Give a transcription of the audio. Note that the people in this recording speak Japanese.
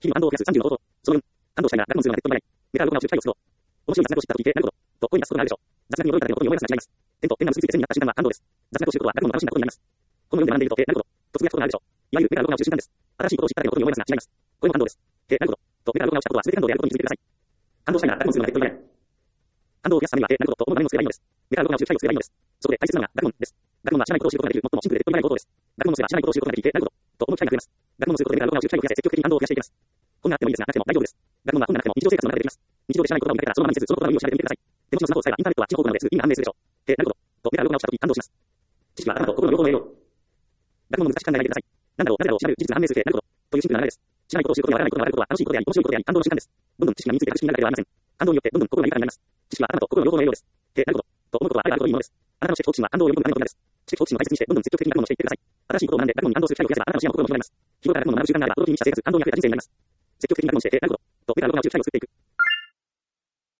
日々を増やす30の方法。その4、感動したいが学問するのはネットにない。ネタ動画を知る機会を作ろう。面白い雑学を知ったと聞いて、なるほど。と、声に出すことがあるでしょう。雑学に驚いたでもことに思い出すが違います。点と点が結びついて線になった瞬間は感動です。雑学を知ることは学問の楽しんだことになります。この4で学んでいると、なるほど。とつぶやくことがあるでしょう。いわゆる目から動画を知る習慣です。新しいことを知ったでもことに思い出すが違います。これも感動です。なるほど。と、目から動画を知ったことは全て感動であることに気づいてください。感動したいが学問するのはネットにない。感動を増やすためには、なるほどと思うまでもすればいいのです。目から動画を知る機会をすればいいのです。そこで大切なのが学問です。学問は知らないことを知ることができる最もシンプルで手っ取り早い方法です。学問をすれば知らないことを知ることができて、なるほど。と思う機会が増えます。学問をすることで目から動画を知る機会を増やせ、積極的に感動を増やしていきます。困難あってもいいですが、なくても大丈夫です。学問は困難なくても日常生活の中でできます。日常で知らない言葉を見かけたらそのままにせず、その言葉の意味を調べてみてください。でもしもそんなことをさえばインターネットは地方なのですぐ意味が判明するでしょう。なるほど。と目から動画を知ったとき感動します。知識は頭と心の両方の栄養。学問の難しく考えないでください。なんだろう、なぜだろう、調べる事実が判明するで、なるほど。というシンプルな流れです。知らないことを知ることやわからないことがわかることは楽しいことであり、面白いことであり、感動の瞬間です。どんどん知識が身について学識になるだけではありません。感動によってどんどん心が豊かになります。知識は頭と心の両方の栄養です。なるほど。と思うことはあればあるほどいいものです。あなたの知識好奇心は感動を呼ぶことがないことです。知識好奇心を大切にして、どんどん積極的に学問をしていってください。新しいことを学んで学問に感動する機会を増やせば、あなたの視野も心も広がります。日頃から学問を学ぶ習慣があれば、驚きに満ちた生活、感動にあふれた人生になります。積極的に学問して、なるほど。と、目から動画を知る機会を作っていく。